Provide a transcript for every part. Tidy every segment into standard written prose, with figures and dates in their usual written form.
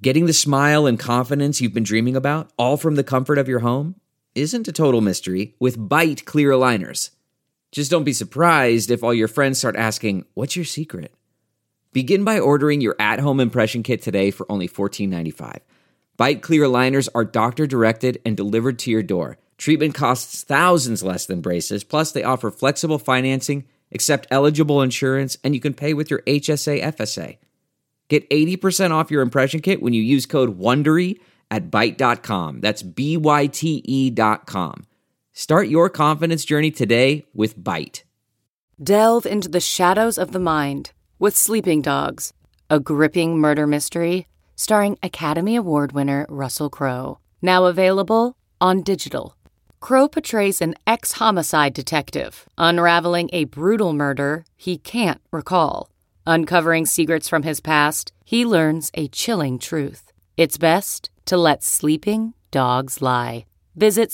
Getting the smile and confidence you've been dreaming about, all from the comfort of your home, isn't a total mystery with Byte clear aligners. Just don't be surprised if all your friends start asking, "What's your secret?" Begin by ordering your at-home impression kit today for only $14.95. Byte clear aligners are doctor-directed and delivered to your door. Treatment costs thousands less than braces, plus they offer flexible financing, accept eligible insurance, and you can pay with your HSA FSA. Get 80% off your impression kit when you use code WONDERY at Byte.com. That's BYTE.com. Start your confidence journey today with Byte. Delve into the shadows of the mind with Sleeping Dogs, a gripping murder mystery starring Academy Award winner Russell Crowe. Now available on digital. Crowe portrays an ex-homicide detective unraveling a brutal murder he can't recall. Uncovering secrets from his past, he learns a chilling truth. It's best to let sleeping dogs lie. Visit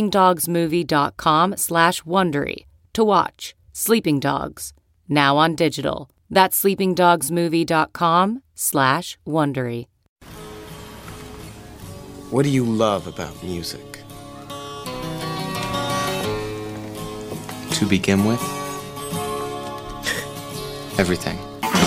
sleepingdogsmovie.com/Wondery to watch Sleeping Dogs, now on digital. That's sleepingdogsmovie.com/Wondery. What do you love about music? To begin with, everything.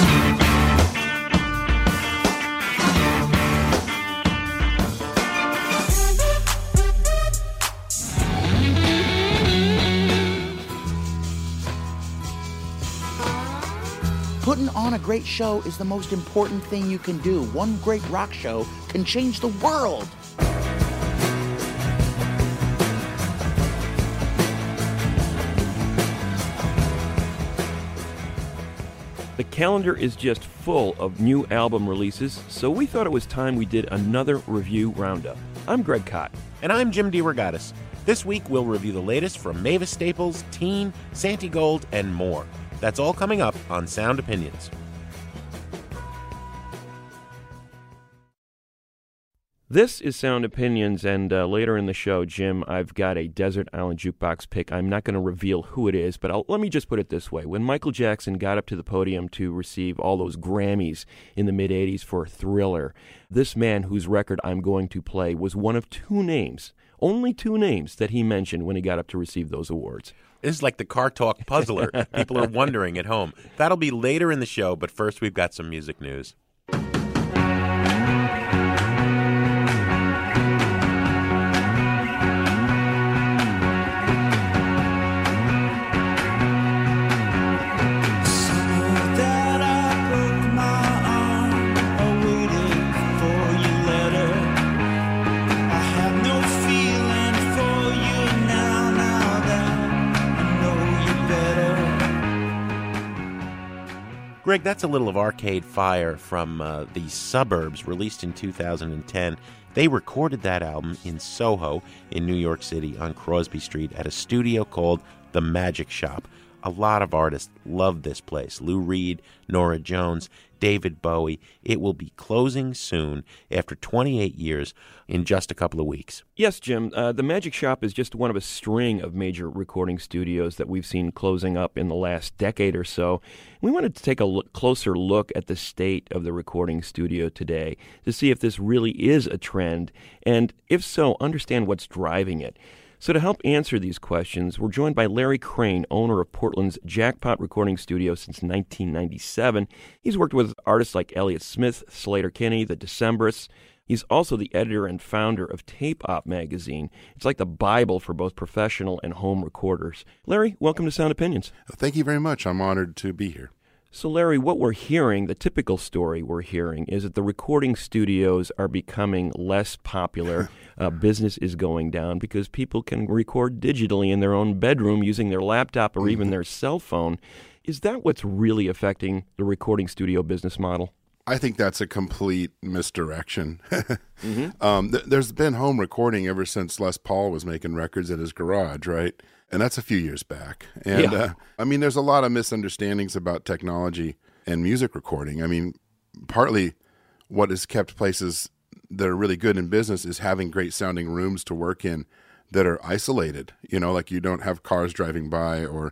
Putting on a great show is the most important thing you can do. One great rock show can change the world. The calendar is just full of new album releases, so we thought it was time we did another review roundup. I'm Greg Kot. And I'm Jim DeRogatis. This week we'll review the latest from Mavis Staples, Teen, Santigold, and more. That's all coming up on Sound Opinions. This is Sound Opinions, and later in the show, Jim, I've got a Desert Island Jukebox pick. I'm not going to reveal who it is, but let me just put it this way. When Michael Jackson got up to the podium to receive all those Grammys in the mid-'80s for Thriller, this man whose record I'm going to play was one of two names, only two names, that he mentioned when he got up to receive those awards. This is like the Car Talk Puzzler. People are wondering at home. That'll be later in the show, but first we've got some music news. Greg, that's a little of Arcade Fire from The Suburbs, released in 2010. They recorded that album in Soho in New York City on Crosby Street at a studio called The Magic Shop. A lot of artists love this place. Lou Reed, Norah Jones, David Bowie. It will be closing soon after 28 years in just a couple of weeks. Yes, Jim. The Magic Shop is just one of a string of major recording studios that we've seen closing up in the last decade or so. We wanted to take a closer look at the state of the recording studio today to see if this really is a trend, and if so, understand what's driving it. So to help answer these questions, we're joined by Larry Crane, owner of Portland's Jackpot Recording Studio since 1997. He's worked with artists like Elliott Smith, Sleater-Kinney, the Decemberists. He's also the editor and founder of Tape Op magazine. It's like the Bible for both professional and home recorders. Larry, welcome to Sound Opinions. Thank you very much. I'm honored to be here. So, Larry, what we're hearing, the typical story we're hearing, is that the recording studios are becoming less popular. Business is going down because people can record digitally in their own bedroom using their laptop or even their cell phone. Is that what's really affecting the recording studio business model? I think that's a complete misdirection. There's been home recording ever since Les Paul was making records in his garage, right? And that's a few years back. And I mean, there's a lot of misunderstandings about technology and music recording. I mean, partly what has kept places that are really good in business is having great sounding rooms to work in that are isolated, you know, like you don't have cars driving by or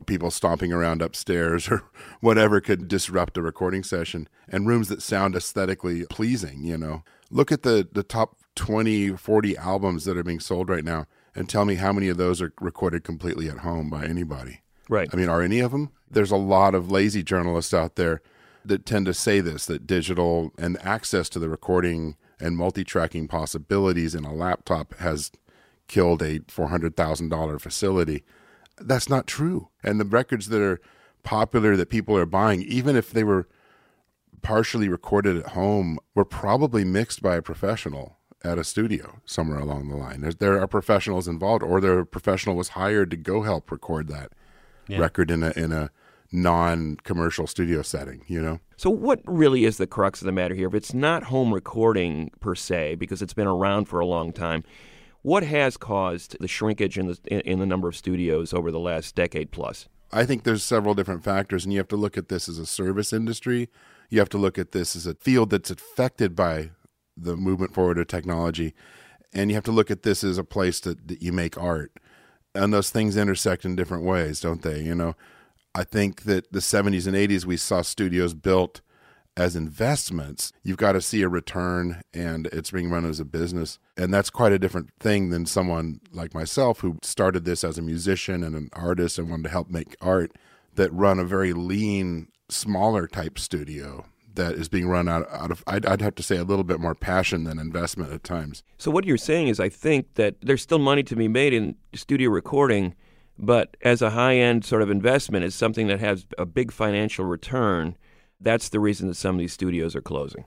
people stomping around upstairs or whatever could disrupt a recording session, and rooms that sound aesthetically pleasing, you know. Look at the top 20, 40 albums that are being sold right now and tell me how many of those are recorded completely at home by anybody. Right. I mean, are any of them? There's a lot of lazy journalists out there that tend to say this, that digital and access to the recording and multi-tracking possibilities in a laptop has killed a $400,000 facility. That's not true. And the records that are popular that people are buying, even if they were partially recorded at home, were probably mixed by a professional at a studio somewhere along the line. There are professionals involved, or their professional was hired to go help record that record in a non-commercial studio setting, you know? So what really is the crux of the matter here? If it's not home recording per se, because it's been around for a long time, what has caused the shrinkage in the number of studios over the last decade plus? I think there's several different factors, and you have to look at this as a service industry. You have to look at this as a field that's affected by the movement forward of technology, and you have to look at this as a place that you make art. And those things intersect in different ways, don't they? You know, I think that the 70s and 80s, we saw studios built as investments. You've got to see a return, and it's being run as a business. And that's quite a different thing than someone like myself who started this as a musician and an artist and wanted to help make art, that run a very lean, smaller type studio that is being run out of, I'd have to say, a little bit more passion than investment at times. So what you're saying is, I think that there's still money to be made in studio recording, but as a high-end sort of investment, as something that has a big financial return, that's the reason that some of these studios are closing.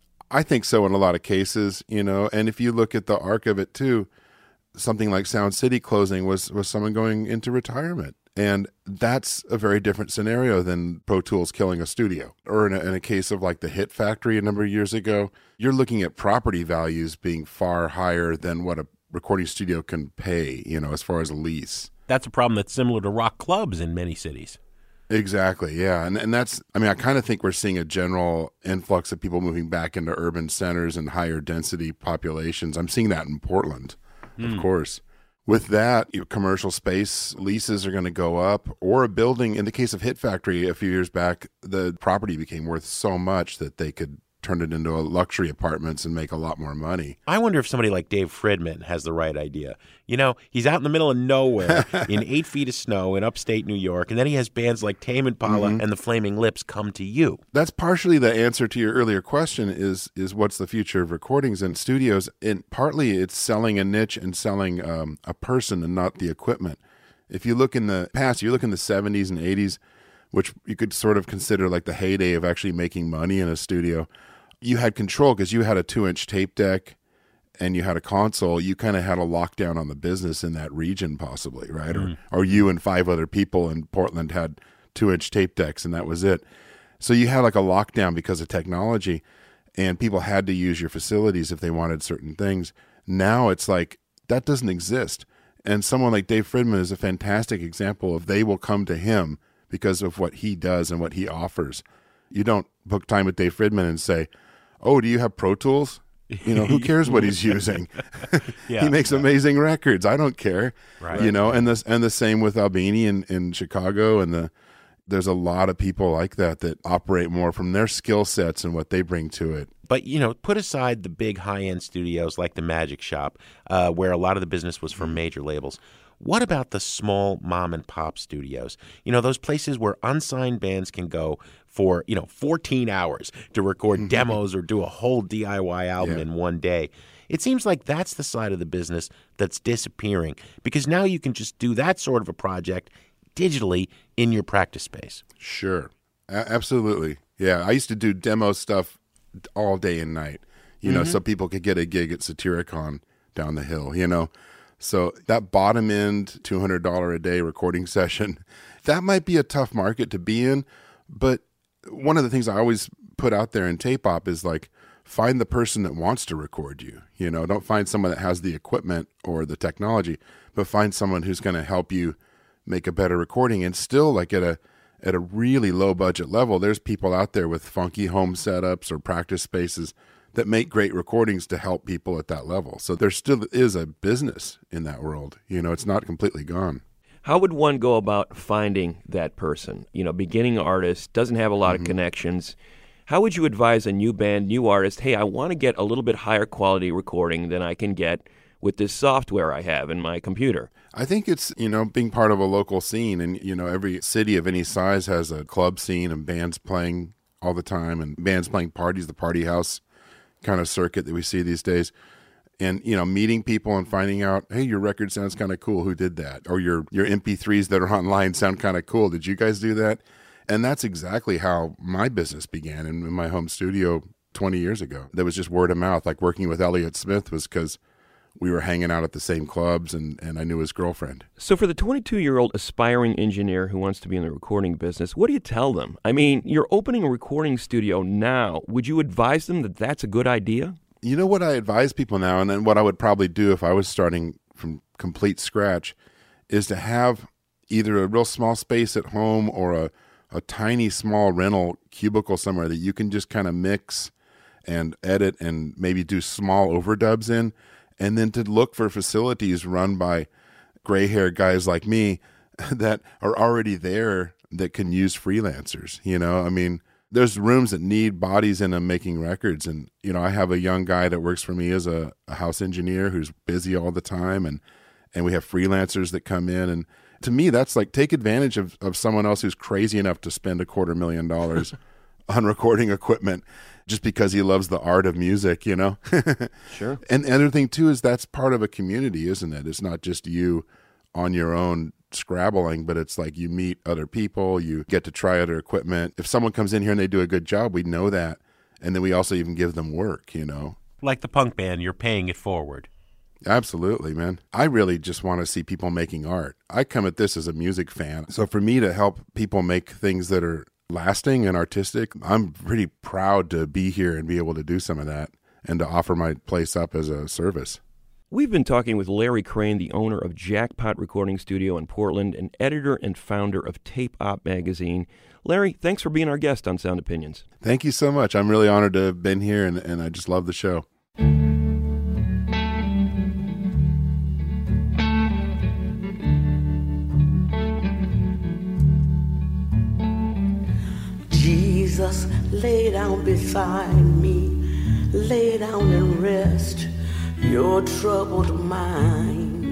I think so in a lot of cases, you know, and if you look at the arc of it too, something like Sound City closing was someone going into retirement. And that's a very different scenario than Pro Tools killing a studio. Or in a case of like the Hit Factory a number of years ago, you're looking at property values being far higher than what a recording studio can pay, you know, as far as a lease. That's a problem that's similar to rock clubs in many cities. Exactly, yeah. And that's, I mean, I kind of think we're seeing a general influx of people moving back into urban centers and higher density populations. I'm seeing that in Portland, of course. With that, commercial space leases are going to go up, or a building. In the case of Hit Factory a few years back, the property became worth so much that they could turn it into luxury apartments and make a lot more money. I wonder if somebody like Dave Fridman has the right idea. You know, he's out in the middle of nowhere in 8 feet of snow in upstate New York, and then he has bands like Tame Impala and the Flaming Lips come to you. That's partially the answer to your earlier question is what's the future of recordings and studios? And partly it's selling a niche and selling a person and not the equipment. If you look in the past, you look in the 70s and 80s, which you could sort of consider like the heyday of actually making money in a studio. You had control because you had a 2-inch tape deck and you had a console. You kind of had a lockdown on the business in that region possibly, right? Or you and 5 other people in Portland had 2-inch tape decks and that was it. So you had like a lockdown because of technology, and people had to use your facilities if they wanted certain things. Now it's like that doesn't exist. And someone like Dave Fridman is a fantastic example of they will come to him because of what he does and what he offers. You don't book time with Dave Fridman and say, oh, do you have Pro Tools? You know, who cares what he's using? He makes amazing records. I don't care. Right. You know, and the same with Albini in Chicago, and there's a lot of people like that operate more from their skill sets and what they bring to it. But, you know, put aside the big high-end studios like the Magic Shop, where a lot of the business was from major labels. What about the small mom-and-pop studios? You know, those places where unsigned bands can go for, 14 hours to record demos or do a whole DIY album in one day. It seems like that's the side of the business that's disappearing, because now you can just do that sort of a project digitally in your practice space. Sure. Absolutely. Yeah, I used to do demo stuff all day and night, you know, so people could get a gig at Satyricon down the hill, you know. So that bottom end $200 a day recording session, that might be a tough market to be in. But one of the things I always put out there in Tape Op is like, find the person that wants to record you. You know, don't find someone that has the equipment or the technology, but find someone who's going to help you make a better recording. And still, like at a really low budget level, there's people out there with funky home setups or practice spaces that make great recordings to help people at that level. So there still is a business in that world. You know, it's not completely gone. How would one go about finding that person? Beginning artist, doesn't have a lot of connections. How would you advise a new band, new artist, hey, I want to get a little bit higher quality recording than I can get with this software I have in my computer? I think it's, being part of a local scene, and, every city of any size has a club scene and bands playing all the time, and bands playing parties, the party house kind of circuit that we see these days. And, meeting people and finding out, hey, your record sounds kind of cool. Who did that? Or your MP3s that are online sound kind of cool. Did you guys do that? And that's exactly how my business began in my home studio 20 years ago. That was just word of mouth. Like working with Elliott Smith was because we were hanging out at the same clubs, and I knew his girlfriend. So for the 22-year-old aspiring engineer who wants to be in the recording business, what do you tell them? I mean, you're opening a recording studio now. Would you advise them that that's a good idea? You know what I advise people now, and then what I would probably do if I was starting from complete scratch, is to have either a real small space at home or a tiny small rental cubicle somewhere that you can just kind of mix and edit and maybe do small overdubs in, and then to look for facilities run by gray-haired guys like me that are already there that can use freelancers. I mean, there's rooms that need bodies in them making records. And, I have a young guy that works for me as a house engineer who's busy all the time. And we have freelancers that come in. And to me, that's like take advantage of someone else who's crazy enough to spend $250,000 on recording equipment just because he loves the art of music, Sure. And the other thing, too, is that's part of a community, isn't it? It's not just you on your own scrabbling, but it's like you meet other people, you get to try other equipment. If someone comes in here and they do a good job, we know that. And then we also even give them work, Like the punk band, you're paying it forward. Absolutely, man. I really just want to see people making art. I come at this as a music fan. So for me to help people make things that are lasting and artistic, I'm pretty proud to be here and be able to do some of that and to offer my place up as a service. We've been talking with Larry Crane, the owner of Jackpot Recording Studio in Portland and editor and founder of Tape Op magazine. Larry, thanks for being our guest on Sound Opinions. Thank you so much. I'm really honored to have been here, and I just love the show. Jesus, lay down beside me, lay down and rest your troubled mind.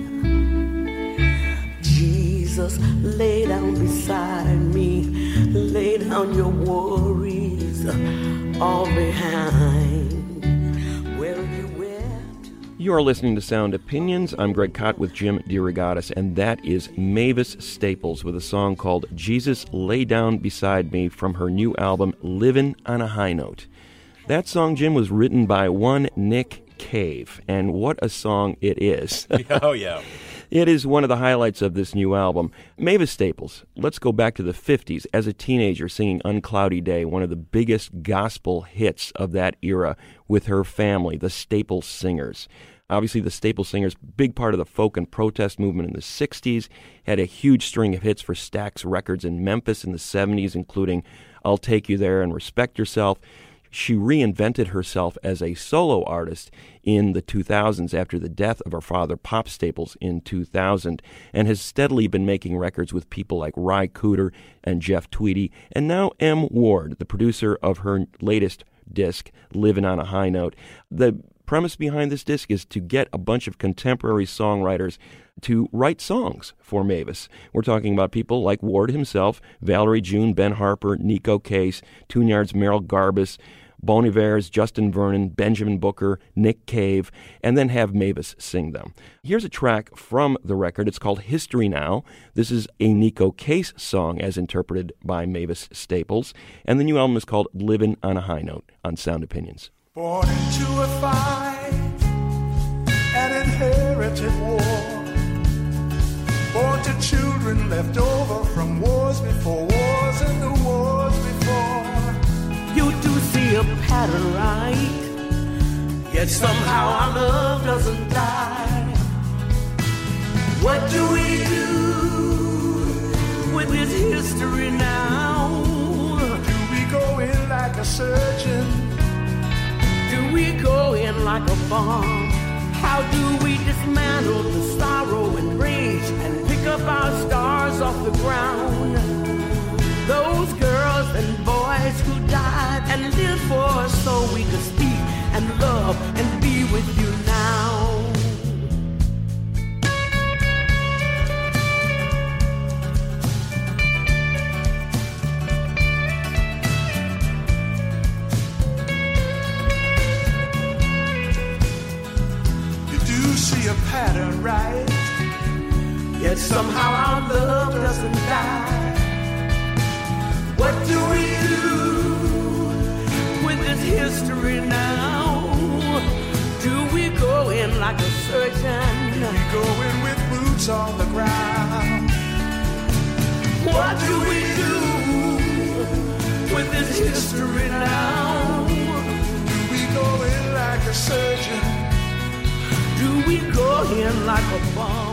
Jesus, lay down beside me, lay down your worries all behind. Where are you at? You are listening to Sound Opinions. I'm Greg Kot with Jim DeRogatis, and that is Mavis Staples with a song called Jesus, Lay Down Beside Me from her new album, Livin' on a High Note. That song, Jim, was written by one Nick Cave, and what a song it is. Oh, yeah. It is one of the highlights of this new album. Mavis Staples, let's go back to the 50s. As a teenager singing Uncloudy Day, one of the biggest gospel hits of that era with her family, the Staples Singers. Obviously, the Staples Singers, big part of the folk and protest movement in the 60s, had a huge string of hits for Stax Records in Memphis in the 70s, including I'll Take You There and Respect Yourself. She reinvented herself as a solo artist in the 2000s after the death of her father, Pop Staples, in 2000, and has steadily been making records with people like Ry Cooder and Jeff Tweedy, and now M. Ward, the producer of her latest disc, Livin' on a High Note. The premise behind this disc is to get a bunch of contemporary songwriters to write songs for Mavis. We're talking about people like Ward himself, Valerie June, Ben Harper, Nico Case, Tune-Yards' Merrill Garbus, Bon Iver's Justin Vernon, Benjamin Booker, Nick Cave, and then have Mavis sing them. Here's a track from the record. It's called History Now. This is a Nico Case song as interpreted by Mavis Staples, and the new album is called Livin' on a High Note on Sound Opinions. Born into a fight, an inherited war. Born to children left over from wars before wars and the wars before. You do see a pattern, right? Yet somehow our love doesn't die. What do we do with this history now? Do we go in like a surgeon? Do we go in like a bomb? How do we dismantle the sorrow and rage and pick up our stars off the ground. Those girls and boys who died and lived for us so we could speak and love and be with you now. You do see a pattern, right? Yet somehow our love doesn't die. What do we do with this history now? Do we go in like a surgeon? We go in with boots on the ground. What do we do with this history now? Do we go in like a surgeon? Do we go in like a bomb?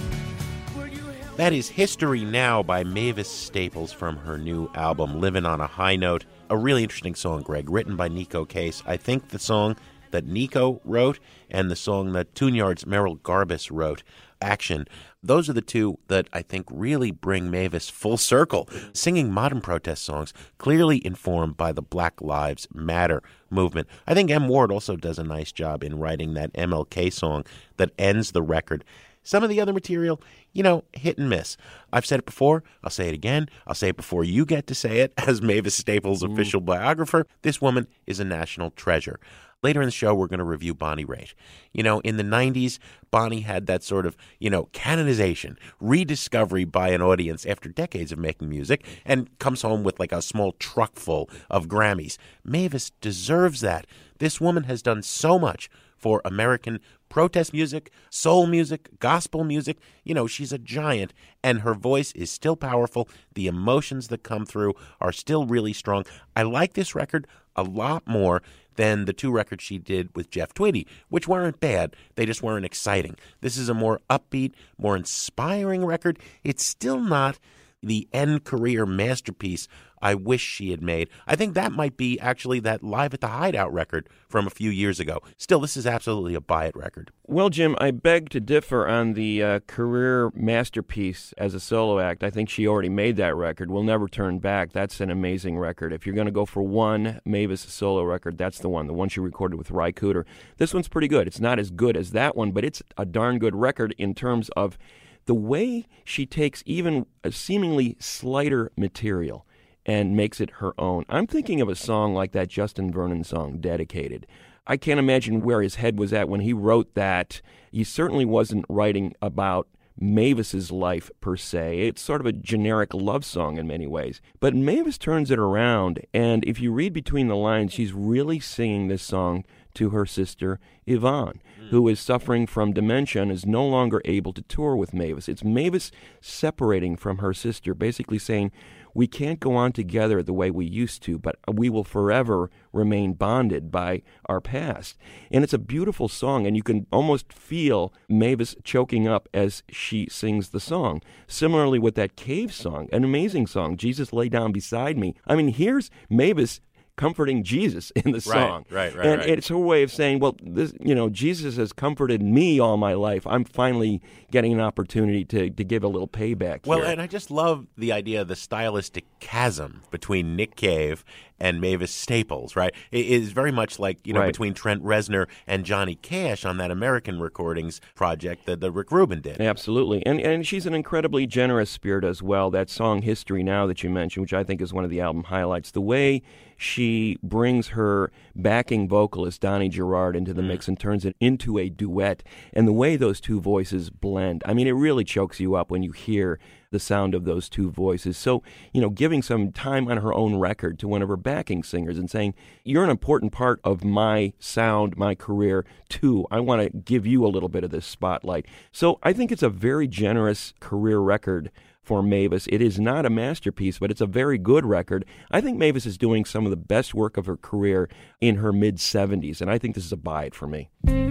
That is History Now by Mavis Staples from her new album, Living on a High Note. A really interesting song, Greg, written by Nico Case. I think the song that Nico wrote and the song that Tune-Yard's Merrill Garbus wrote, Action, those are the two that I think really bring Mavis full circle, singing modern protest songs clearly informed by the Black Lives Matter movement. I think M. Ward also does a nice job in writing that MLK song that ends the record. Some of the other material, hit and miss. I've said it before. I'll say it again. I'll say it before you get to say it as Mavis Staples' official biographer. This woman is a national treasure. Later in the show, we're going to review Bonnie Raitt. In the 90s, Bonnie had that sort of, canonization, rediscovery by an audience after decades of making music and comes home with like a small truck full of Grammys. Mavis deserves that. This woman has done so much for American protest music, soul music, gospel music. She's a giant, and her voice is still powerful. The emotions that come through are still really strong. I like this record a lot more than the two records she did with Jeff Tweedy, which weren't bad. They just weren't exciting. This is a more upbeat, more inspiring record. It's still not the end career masterpiece I wish she had made. I think that might be actually that Live at the Hideout record from a few years ago. Still, this is absolutely a buy-it record. Well, Jim, I beg to differ on the career masterpiece as a solo act. I think she already made that record. We'll Never Turn Back. That's an amazing record. If you're going to go for one Mavis solo record, that's the one she recorded with Ry Cooder. This one's pretty good. It's not as good as that one, but it's a darn good record in terms of the way she takes even a seemingly slighter material and makes it her own. I'm thinking of a song like that Justin Vernon song, Dedicated. I can't imagine where his head was at when he wrote that. He certainly wasn't writing about Mavis's life per se. It's sort of a generic love song in many ways. But Mavis turns it around, and if you read between the lines, she's really singing this song to her sister Yvonne, who is suffering from dementia and is no longer able to tour with Mavis. It's Mavis separating from her sister, basically saying, we can't go on together the way we used to, but we will forever remain bonded by our past. And it's a beautiful song, and you can almost feel Mavis choking up as she sings the song. Similarly with that Cave song, an amazing song, Jesus Lay Down Beside Me. I mean, here's Mavis comforting Jesus in the song. Right. And it's her way of saying, well, this, Jesus has comforted me all my life. I'm finally getting an opportunity to give a little payback Well, here. and I just love the idea of the stylistic chasm between Nick Cave and Mavis Staples, right? It is very much like, Right. between Trent Reznor and Johnny Cash on that American Recordings project that Rick Rubin did. Absolutely. And she's an incredibly generous spirit as well. That song History Now that you mentioned, which I think is one of the album highlights, the way she brings her backing vocalist, Donnie Gerard, into the mix and turns it into a duet, and the way those two voices blend. I mean, it really chokes you up when you hear the sound of those two voices. So, giving some time on her own record to one of her backing singers and saying, you're an important part of my sound, my career, too. I want to give you a little bit of this spotlight. So I think it's a very generous career record for Mavis. It is not a masterpiece, but it's a very good record. I think Mavis is doing some of the best work of her career in her mid-70s, and I think this is a buy it for me.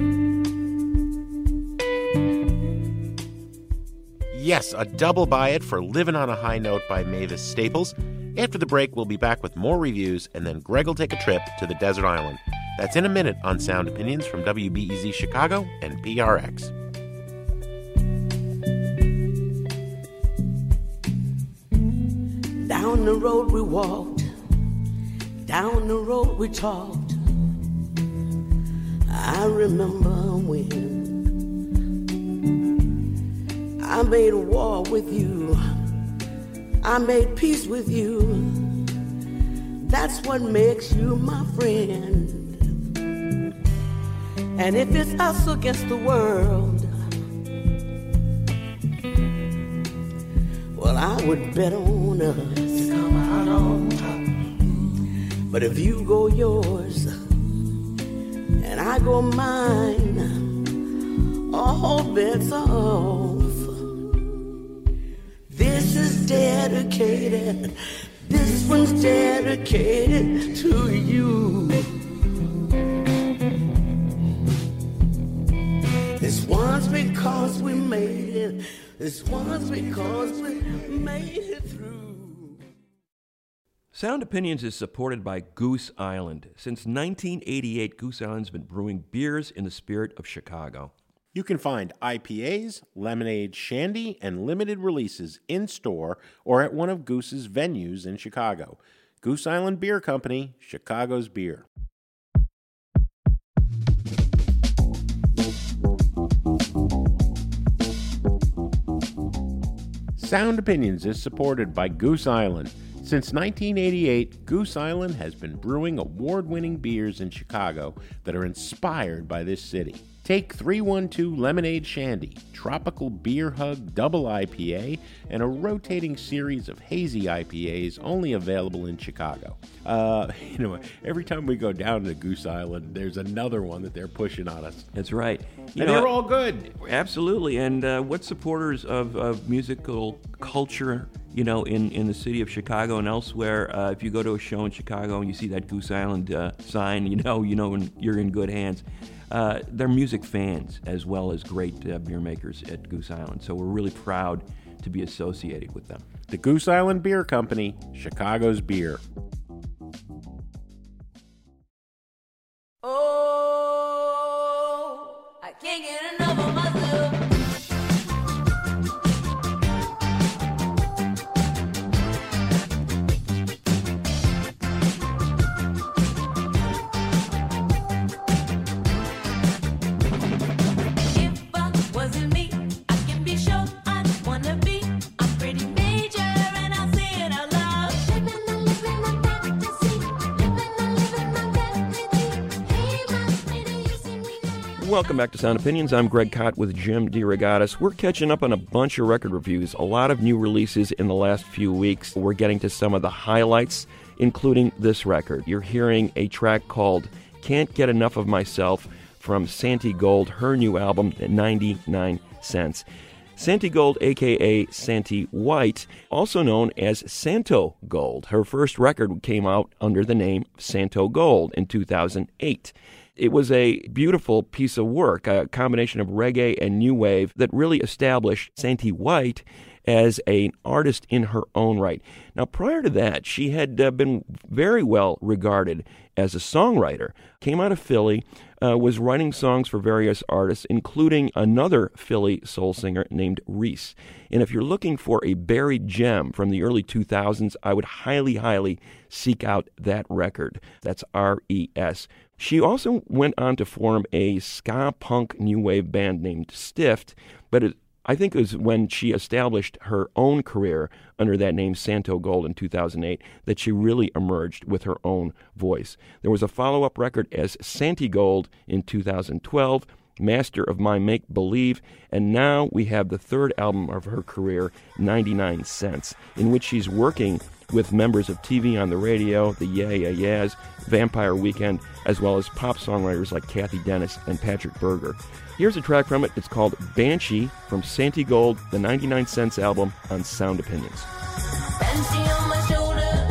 Yes, a double buy it for Living on a High Note by Mavis Staples. After the break, we'll be back with more reviews, and then Greg will take a trip to the desert island. That's in a minute on Sound Opinions from WBEZ Chicago and PRX. Down the road we walked, down the road we talked. I remember when I made a war with you, I made peace with you. That's what makes you my friend. And if it's us against the world, well, I would bet on us to come out on top. But if you go yours and I go mine, all bets are off. This is dedicated, this one's dedicated to you. This one's because we made it, this one's because we made it through. Sound Opinions is supported by Goose Island. Since 1988, Goose Island's been brewing beers in the spirit of Chicago. You can find IPAs, lemonade, shandy, and limited releases in-store or at one of Goose's venues in Chicago. Goose Island Beer Company, Chicago's beer. Sound Opinions is supported by Goose Island. Since 1988, Goose Island has been brewing award-winning beers in Chicago that are inspired by this city. Take 312 Lemonade Shandy, Tropical Beer Hug Double IPA, and a rotating series of hazy IPAs only available in Chicago. Every time we go down to Goose Island, there's another one that they're pushing on us. That's right. They're all good. Absolutely. And what supporters of musical culture, in the city of Chicago and elsewhere, if you go to a show in Chicago and you see that Goose Island sign, you know you're in good hands. They're music fans as well as great beer makers at Goose Island. So we're really proud to be associated with them. The Goose Island Beer Company, Chicago's beer. Oh, I can't get enough of myself. Welcome back to Sound Opinions. I'm Greg Kot with Jim DeRogatis. We're catching up on a bunch of record reviews, a lot of new releases in the last few weeks. We're getting to some of the highlights, including this record. You're hearing a track called Can't Get Enough of Myself from Santi Gold, her new album, 99 Cents. Santi Gold, a.k.a. Santi White, also known as Santo Gold. Her first record came out under the name Santo Gold in 2008. It was a beautiful piece of work, a combination of reggae and new wave that really established Santi White as an artist in her own right. Now, prior to that, she had been very well regarded as a songwriter. Came out of Philly, was writing songs for various artists, including another Philly soul singer named Reese. And if you're looking for a buried gem from the early 2000s, I would highly, highly seek out that record. That's R.E.S. She also went on to form a ska punk new wave band named Stiffed, but I think it was when she established her own career under that name, Santo Gold, in 2008, that she really emerged with her own voice. There was a follow-up record as Santi Gold in 2012, Master of My Make-Believe, and now we have the third album of her career, 99 Cents, in which she's working with members of TV on the Radio, the Yeah Yeah Yeahs, Vampire Weekend, as well as pop songwriters like Kathy Dennis and Patrick Berger. Here's a track from it. It's called Banshee from Santi Gold, the 99 Cents album on Sound Opinions. Banshee on my shoulder,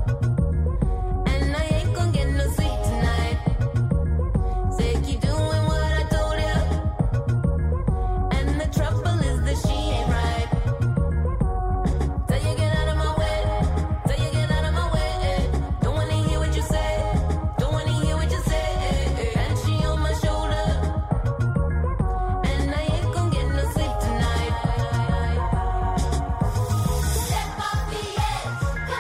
and I ain't gonna get no sleep tonight. Say keep doing what I told you, and the trouble is that she ain't right. Tell you get out of my way, tell you get out of my way. Don't wanna hear what you say, don't wanna hear what you say. Banshee on my shoulder, and I ain't gonna get no sleep tonight. Step off the edge.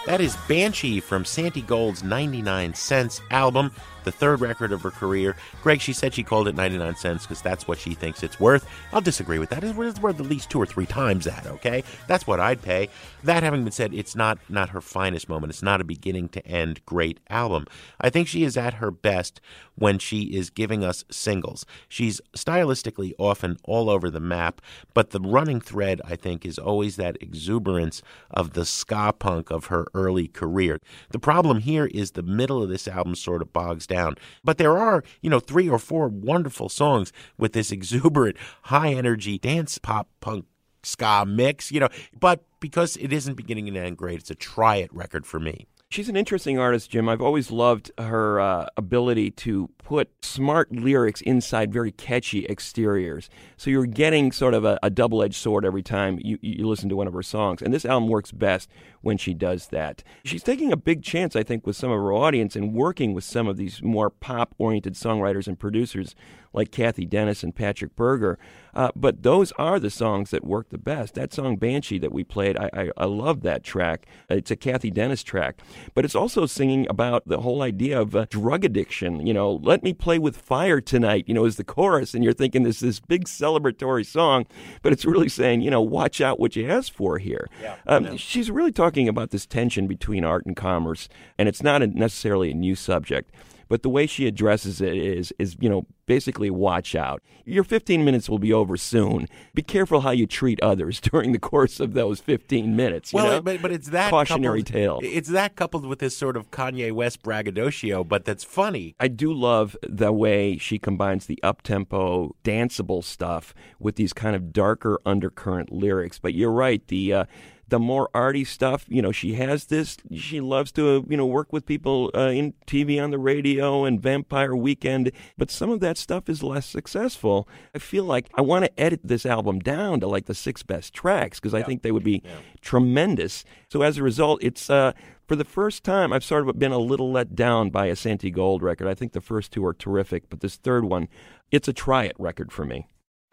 That is Banshee from Santi Gold's 99 Cents album, the third record of her career. Greg, she said she called it 99 cents because that's what she thinks it's worth. I'll disagree with that. It's worth at least 2 or 3 times that, okay? That's what I'd pay. That having been said, it's not her finest moment. It's not a beginning-to-end great album. I think she is at her best when she is giving us singles. She's stylistically often all over the map, but the running thread, I think, is always that exuberance of the ska punk of her early career. The problem here is the middle of this album sort of bogs down. But there are, 3 or 4 wonderful songs with this exuberant, high-energy dance pop punk ska mix, but because it isn't beginning and end great, it's a try-it record for me. She's an interesting artist, Jim. I've always loved her ability to put smart lyrics inside very catchy exteriors. So you're getting sort of a double-edged sword every time you listen to one of her songs. And this album works best when she does that. She's taking a big chance, I think, with some of her audience and working with some of these more pop-oriented songwriters and producers like Kathy Dennis and Patrick Berger. But those are the songs that work the best. That song, Banshee, that we played, I love that track. It's a Kathy Dennis track. But it's also singing about the whole idea of drug addiction. Let me play with fire tonight, is the chorus. And you're thinking this big celebratory song, but it's really saying, watch out what you ask for here. Yeah, she's really talking about this tension between art and commerce, and it's not necessarily a new subject. But the way she addresses it is basically watch out. Your 15 minutes will be over soon. Be careful how you treat others during the course of those 15 minutes. But it's that cautionary tale. It's that coupled with this sort of Kanye West braggadocio, but that's funny. I do love the way she combines the up-tempo, danceable stuff with these kind of darker undercurrent lyrics. But you're right, the more arty stuff, she has this. She loves to, work with people in TV, on the radio, and Vampire Weekend. But some of that stuff is less successful. I feel like I want to edit this album down to like the 6 best tracks because I think they would be tremendous. So as a result, it's for the first time I've sort of been a little let down by a Santi Gold record. I think the first 2 are terrific, but this third one, it's a try-it record for me.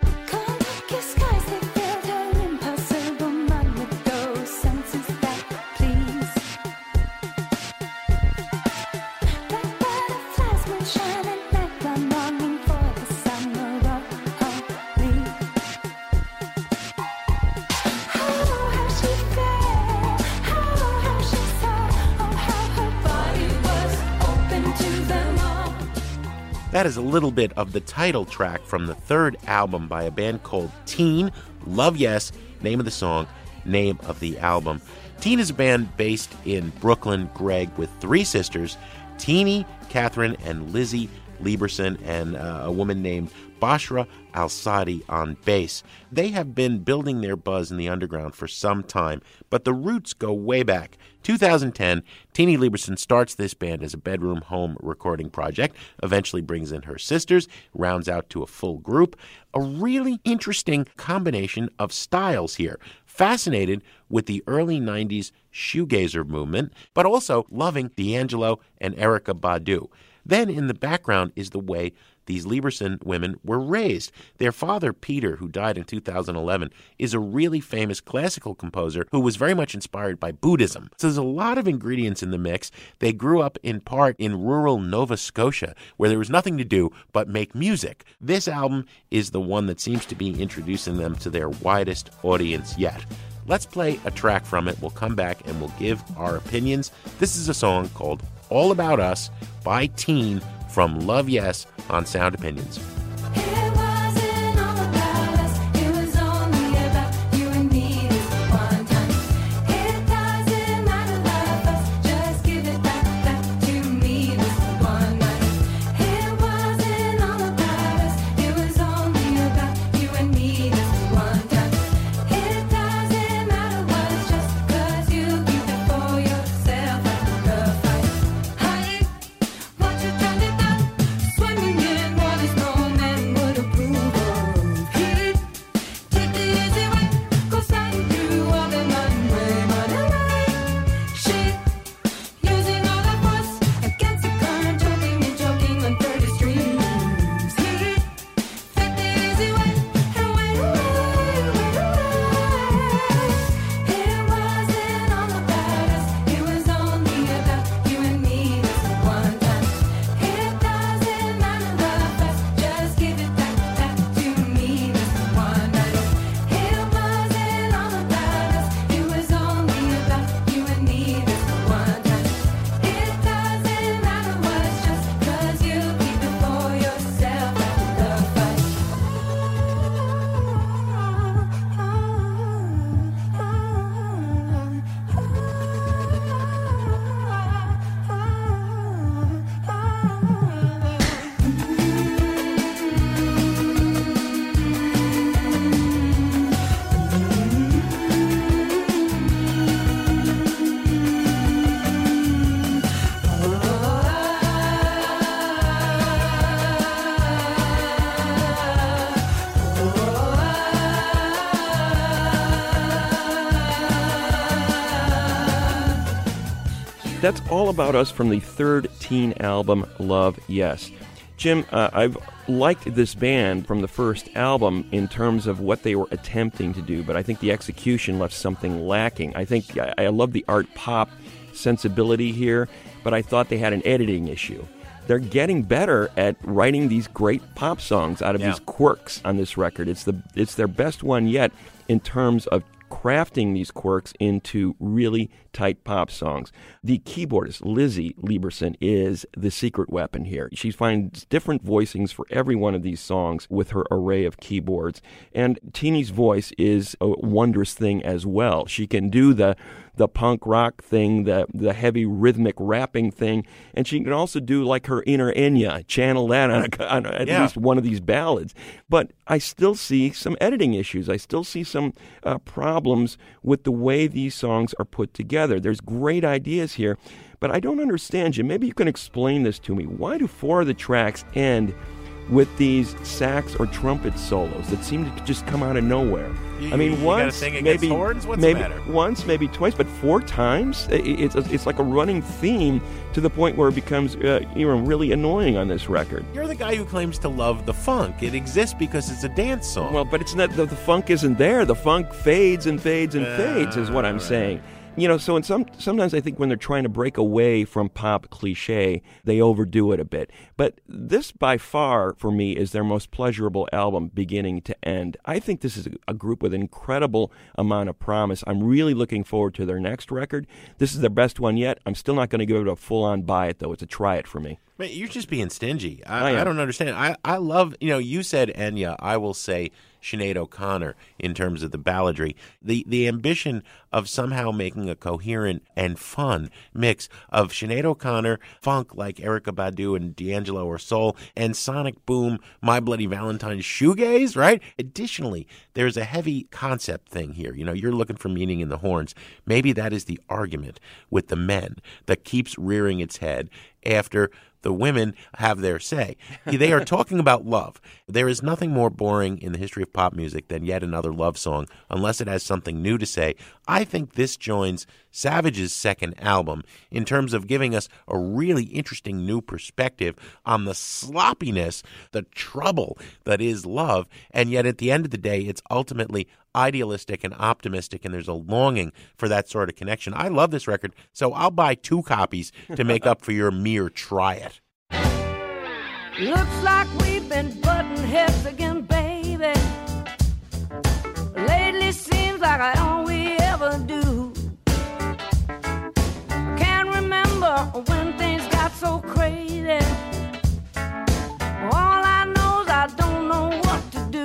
That is a little bit of the title track from the third album by a band called Teen. Love Yes, name of the song, name of the album. Teen is a band based in Brooklyn, Greg, with 3 sisters, Teenie, Catherine, and Lizzie Lieberson, and a woman named Bashra Al-Sadi on bass. They have been building their buzz in the underground for some time, but the roots go way back. 2010, Teenie Lieberson starts this band as a bedroom home recording project, eventually brings in her sisters, rounds out to a full group. A really interesting combination of styles here. Fascinated with the early 90s shoegazer movement, but also loving D'Angelo and Erykah Badu. Then in the background is the way these Lieberson women were raised. Their father, Peter, who died in 2011, is a really famous classical composer who was very much inspired by Buddhism. So there's a lot of ingredients in the mix. They grew up in part in rural Nova Scotia, where there was nothing to do but make music. This album is the one that seems to be introducing them to their widest audience yet. Let's play a track from it. We'll come back and we'll give our opinions. This is a song called All About Us by Teen from Love Yes on Sound Opinions. What you trying to do? Swimming in what is known That's All About Us from the third teen album, Love Yes. Jim, I've liked this band from the first album in terms of what they were attempting to do, but I think the execution left something lacking. I think I love the art pop sensibility here, but I thought they had an editing issue. They're getting better at writing these great pop songs out of these quirks on this record. It's their best one yet in terms of crafting these quirks into really tight pop songs. The keyboardist, Lizzie Lieberson, is the secret weapon here. She finds different voicings for every one of these songs with her array of keyboards. And Teeny's voice is a wondrous thing as well. She can do the punk rock thing, the heavy rhythmic rapping thing, and she can also do like her inner Enya, channel that on at least one of these ballads. But I still see some editing issues. I still see some problems with the way these songs are put together. There's great ideas here, but I don't understand, Jim. Maybe you can explain this to me. Why do 4 of the tracks end with these sax or trumpet solos that seem to just come out of nowhere? I mean, once, maybe once, maybe twice, but 4 times? It's like a running theme to the point where it becomes really annoying on this record. You're the guy who claims to love the funk. It exists because it's a dance song. Well, but it's not. The funk isn't there. The funk fades and fades and fades, is what I'm saying. You know, so sometimes I think when they're trying to break away from pop cliche, they overdo it a bit. But this, by far, for me, is their most pleasurable album beginning to end. I think this is a group with an incredible amount of promise. I'm really looking forward to their next record. This is their best one yet. I'm still not going to give it a full-on buy it, though. It's a try it for me. Man, you're just being stingy. I don't understand. I love, you said Enya. I will say Sinead O'Connor in terms of the balladry. The ambition of somehow making a coherent and fun mix of Sinead O'Connor, funk like Erykah Badu and D'Angelo or soul, and sonic boom, My Bloody Valentine's shoegaze, right? Additionally, there's a heavy concept thing here. You're looking for meaning in the horns. Maybe that is the argument with the men that keeps rearing its head after the women have their say. They are talking about love. There is nothing more boring in the history of pop music than yet another love song, unless it has something new to say. I think this joins Savage's second album in terms of giving us a really interesting new perspective on the sloppiness, the trouble that is love, and yet at the end of the day, it's ultimately idealistic and optimistic, and there's a longing for that sort of connection. I love this record, so I'll buy 2 copies to make up for your mere try it. Looks like we've been butting heads again, baby. Lately seems like I all we ever do. Can't remember when things got so crazy. All I know is I don't know what to do.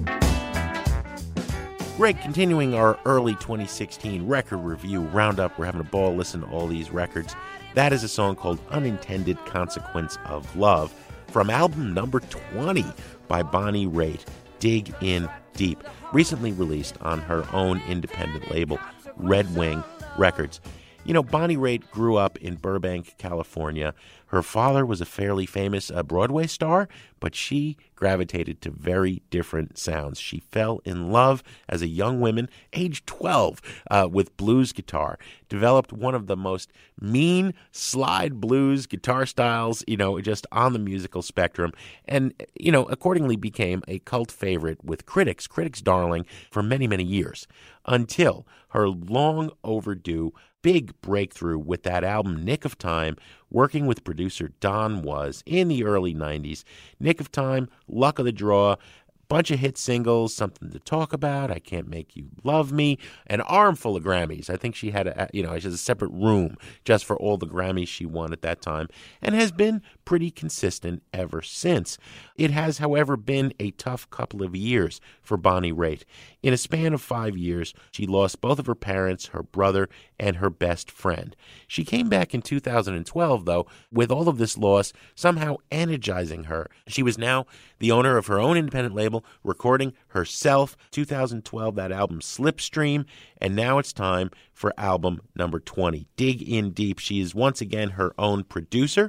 Greg, continuing our early 2016 record review roundup, we're having a ball listening to all these records. That is a song called Unintended Consequence of Love from album number 20 by Bonnie Raitt, Dig In Deep, recently released on her own independent label, Red Wing Records. Bonnie Raitt grew up in Burbank, California. Her father was a fairly famous Broadway star, but she gravitated to very different sounds. She fell in love as a young woman, age 12, with blues guitar, developed one of the most mean slide blues guitar styles, just on the musical spectrum, and, accordingly became a cult favorite with critics' darling for many, many years, until her long overdue big breakthrough with that album, Nick of Time, working with producer Don Was in the early 90s. Nick of Time, Luck of the Draw, bunch of hit singles, Something to Talk About, I Can't Make You Love Me, an armful of Grammys. I think she had she has a separate room just for all the Grammys she won at that time, and has been pretty consistent ever since. It has, however, been a tough couple of years for Bonnie Raitt. In a span of 5 years, she lost both of her parents, her brother, and her best friend. She came back in 2012, though, with all of this loss somehow energizing her. She was now the owner of her own independent label, recording herself. 2012, that album Slipstream, and now it's time for album number 20, Dig In Deep. She is once again her own producer.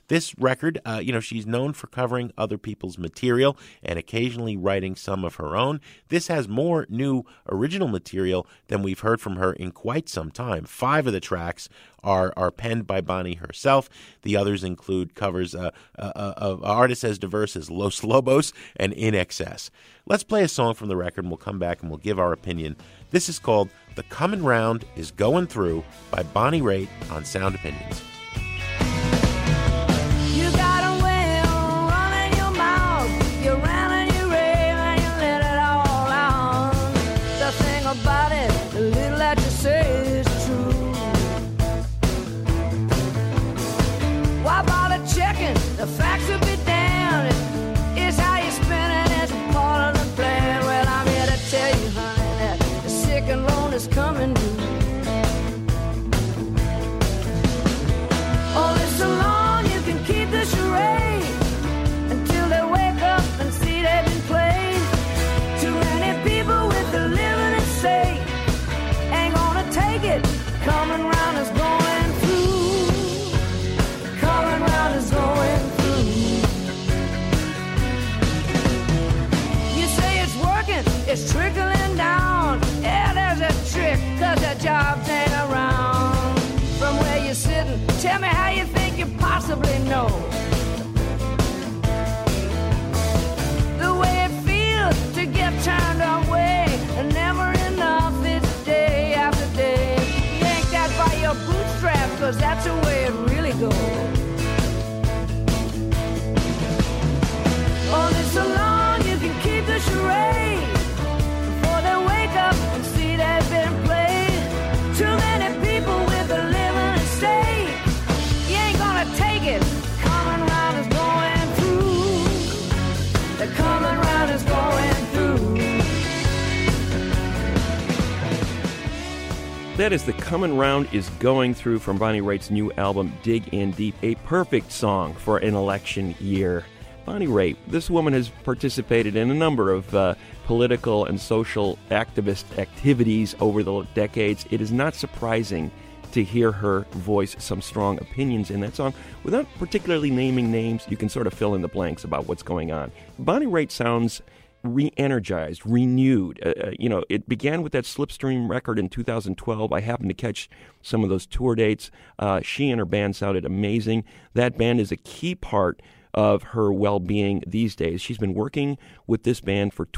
This record, she's known for covering other people's material and occasionally writing some of her own. This has more new original material than we've heard from her in quite some time. 5 of the tracks are penned by Bonnie herself. The others include covers of artists as diverse as Los Lobos and In Excess. Let's play a song from the record, and we'll come back and we'll give our opinion. This is called The Comin' Round is Going Through by Bonnie Raitt on Sound Opinions. You got a way of running your mouth. You ran and you rave and you let it all out. The thing about it, the little that you say is true. Why bother checking? The facts will be damned. It's how you spin it, it's part of the plan. Well, I'm here to tell you, honey, that the second loan is coming due. Oh, it's so long you can keep the charade until they wake up and see they've been played. Too many people with the living at stake ain't gonna take it. Coming round is going through. Coming round is going through. You say it's working, it's trickling down. Yeah, there's a trick, 'cause the jobs ain't around. From where you're sitting, tell me how you think you possibly know the way it feels to get turned away, and never enough, it's day after day. Yank that by your bootstraps, 'cause that's the way it really goes. Oh, it's so long you can keep the charade before they wake up and see they've been played. Too many people with a living at stake. You ain't gonna take it. Coming round is going through. The coming round is going through. That is The Comin' Round is Going Through from Bonnie Raitt's new album, Dig In Deep, a perfect song for an election year. Bonnie Raitt, this woman has participated in a number of political and social activist activities over the decades. It is not surprising to hear her voice some strong opinions in that song. Without particularly naming names, you can sort of fill in the blanks about what's going on. Bonnie Raitt sounds re-energized, renewed. It began with that Slipstream record in 2012. I happened to catch some of those tour dates. She and her band sounded amazing. That band is a key part of her well-being these days. She's been working with this band for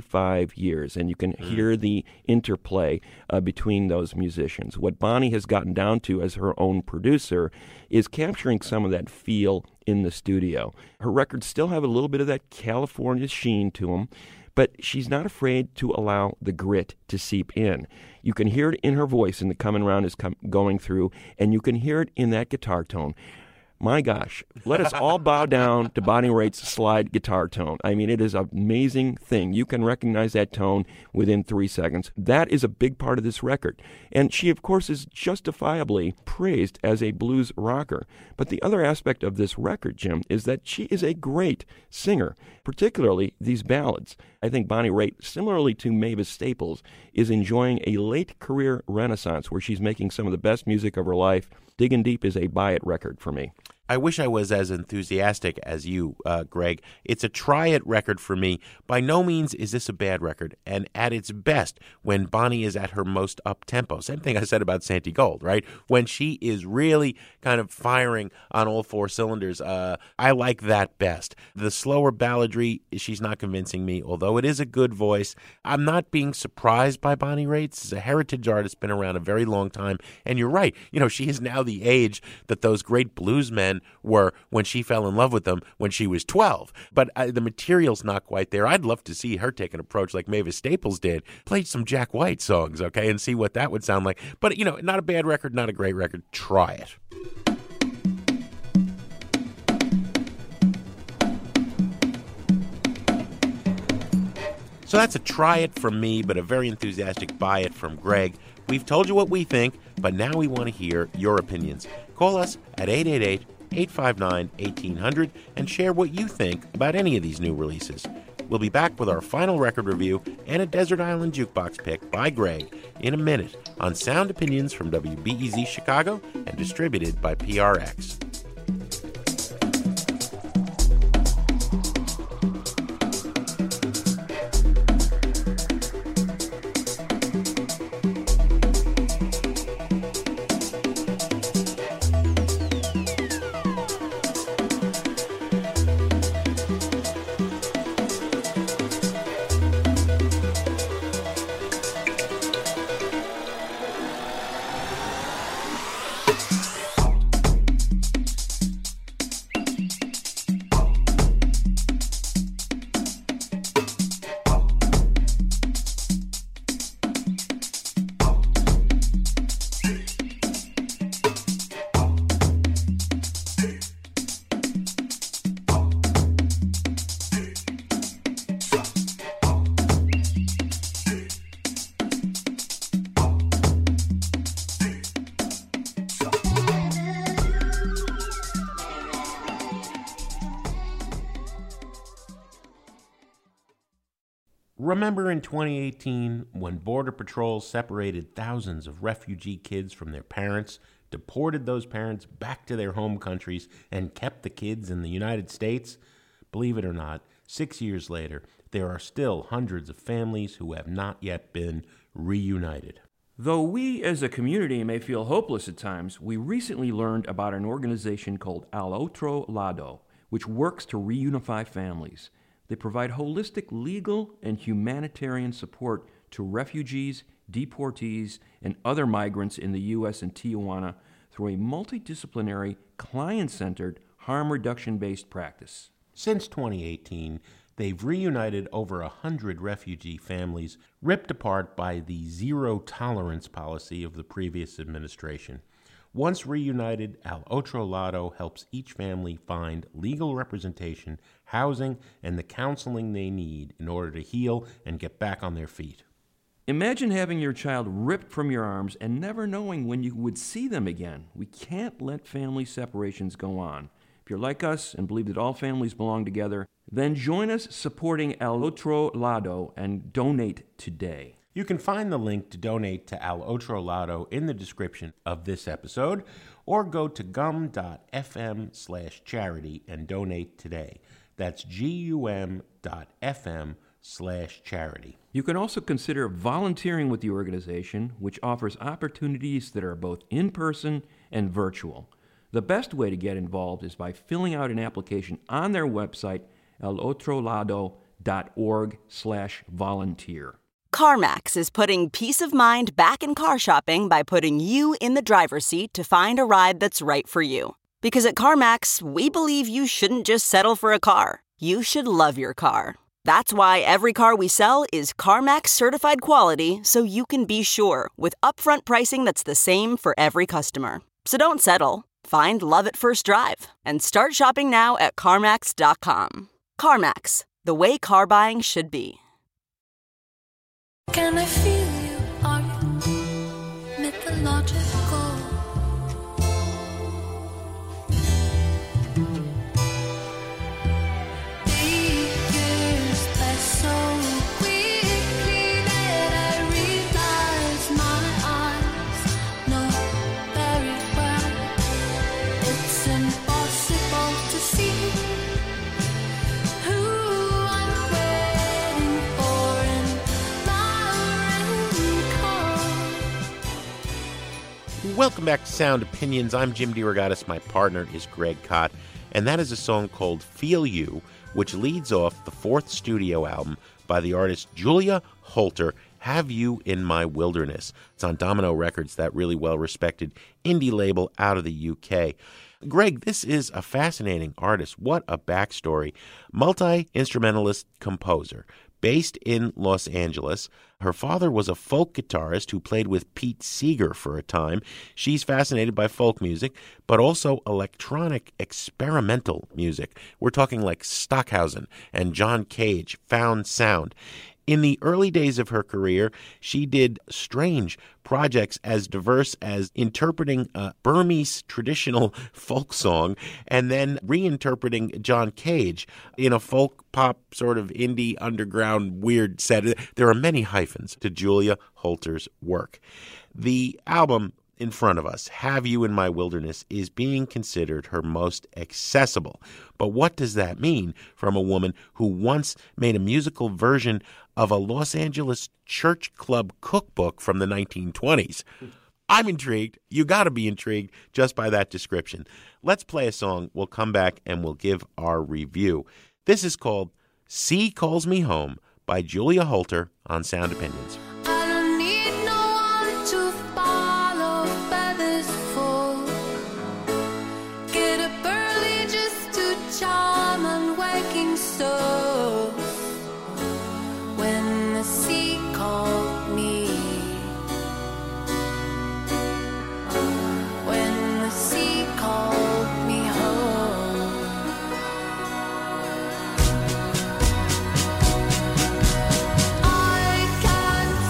25 years, and you can hear the interplay between those musicians. What Bonnie has gotten down to as her own producer is capturing some of that feel in the studio. Her records still have a little bit of that California sheen to them, but she's not afraid to allow the grit to seep in. You can hear it in her voice, and The Comin' Round is going through, and you can hear it in that guitar tone. My gosh, let us all bow down to Bonnie Raitt's slide guitar tone. I mean, it is an amazing thing. You can recognize that tone within 3 seconds. That is a big part of this record. And she, of course, is justifiably praised as a blues rocker. But the other aspect of this record, Jim, is that she is a great singer, particularly these ballads. I think Bonnie Raitt, similarly to Mavis Staples, is enjoying a late career renaissance where she's making some of the best music of her life. Diggin' Deep is a buy-it record for me. I wish I was as enthusiastic as you, Greg. It's a try-it record for me. By no means is this a bad record, and at its best, when Bonnie is at her most up-tempo. Same thing I said about Santi Gold, right? When she is really kind of firing on all 4 cylinders, I like that best. The slower balladry, she's not convincing me, although it is a good voice. I'm not being surprised by Bonnie Raitt. She's a heritage artist, been around a very long time, and you're right. She is now the age that those great blues men were when she fell in love with them when she was 12. But the material's not quite there. I'd love to see her take an approach like Mavis Staples did, play some Jack White songs, okay, and see what that would sound like. But, not a bad record, not a great record. Try it. So that's a try it from me, but a very enthusiastic buy it from Greg. We've told you what we think, but now we want to hear your opinions. Call us at 888-859-1800 and share what you think about any of these new releases. We'll be back with our final record review and a Desert Island Jukebox pick by Greg in a minute on Sound Opinions from WBEZ Chicago and distributed by PRX. Remember in 2018 when Border Patrol separated thousands of refugee kids from their parents, deported those parents back to their home countries, and kept the kids in the United States? Believe it or not, 6 years later, there are still hundreds of families who have not yet been reunited. Though we as a community may feel hopeless at times, we recently learned about an organization called Al Otro Lado, which works to reunify families. They provide holistic legal and humanitarian support to refugees, deportees, and other migrants in the U.S. and Tijuana through a multidisciplinary, client-centered, harm reduction-based practice. Since 2018, they've reunited over 100 refugee families ripped apart by the zero-tolerance policy of the previous administration. Once reunited, Al Otro Lado helps each family find legal representation, housing, and the counseling they need in order to heal and get back on their feet. Imagine having your child ripped from your arms and never knowing when you would see them again. We can't let family separations go on. If you're like us and believe that all families belong together, then join us supporting Al Otro Lado and donate today. You can find the link to donate to Al Otro Lado in the description of this episode, or go to gum.fm/charity and donate today. That's gum.fm/charity. You can also consider volunteering with the organization, which offers opportunities that are both in-person and virtual. The best way to get involved is by filling out an application on their website, alotrolado.org/volunteer. CarMax is putting peace of mind back in car shopping by putting you in the driver's seat to find a ride that's right for you. Because at CarMax, we believe you shouldn't just settle for a car. You should love your car. That's why every car we sell is CarMax certified quality, so you can be sure with upfront pricing that's the same for every customer. So don't settle. Find love at first drive and start shopping now at CarMax.com. CarMax, the way car buying should be. Can I feel you? Are you mythological? The years pass so quickly that I realize my eyes know very well. It's impossible to see who I'm waiting for in Welcome back to Sound Opinions. I'm Jim DeRogatis. My partner is Greg Kot, and that is a song called Feel You, which leads off the fourth studio album by the artist Julia Holter, Have You in My Wilderness. It's on Domino Records, that really well-respected indie label out of the UK. Greg, this is a fascinating artist. What a backstory. Multi-instrumentalist composer. Based in Los Angeles, her father was a folk guitarist who played with Pete Seeger for a time. She's fascinated by folk music, but also electronic experimental music. We're talking like Stockhausen and John Cage, Found Sound. In the early days of her career, she did strange projects as diverse as interpreting a Burmese traditional folk song and then reinterpreting John Cage in a folk pop sort of indie underground weird set. There are many hyphens to Julia Holter's work. The album in front of us, Have You in My Wilderness, is being considered her most accessible. But what does that mean from a woman who once made a musical version of a Los Angeles church club cookbook from the 1920s? I'm intrigued. You got to be intrigued just by that description. Let's play a song. We'll come back and we'll give our review. This is called Sea Calls Me Home by Julia Holter on Sound Opinions. I don't need no one to follow feathers fall. Get up early just to charm unwaking souls. When the sea called me, when the sea called me home, I can't